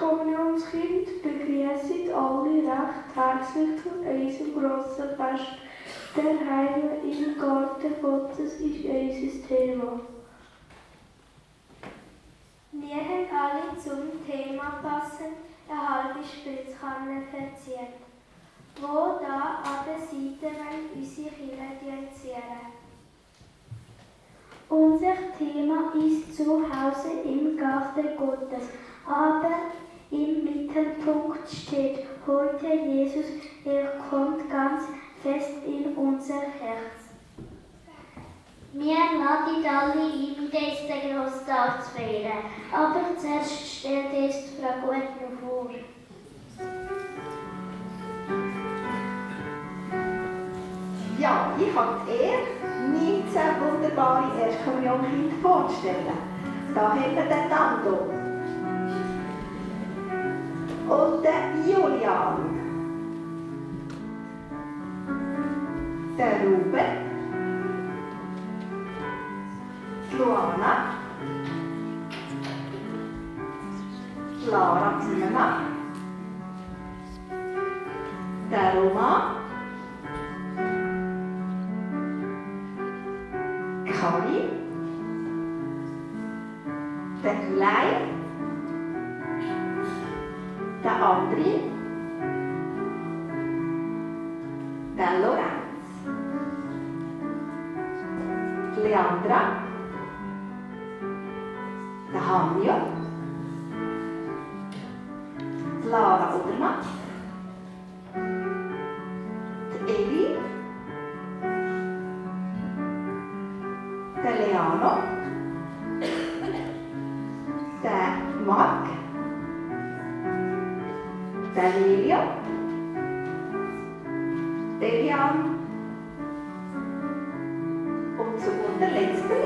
Erstkkommunionskind begrüßen alle recht herzlich zu unserem grossen Fest. Der Heil im Garten Gottes ist unser Thema. Wir haben alle zum Thema passend eine halbe Spritzkanne verziert, wo da an der Seite unsere Kirche zieren. Unser Thema ist Zuhause im Garten Gottes, aber im Mittelpunkt steht heute Jesus. Er kommt ganz fest in unser Herz. Wir laden alle ein, diesen grossen Tag zu feiern. Aber zuerst stellt uns die Frau Gutner vor. Ja, ich habe die Ehre, 19 wunderbare Erstkommunionkinder vorzustellen. Da haben wir den Nando und den Julian, den Ruben, die Luana, die Lara Zimmermann, den Roman, Kali, der Klein, der André, der Lorenz, die Leandra, der Hanja, die Lara Odermatt, die Evi, der Leano, der Marc, der Lilio, der Jan und zu guter Letzt der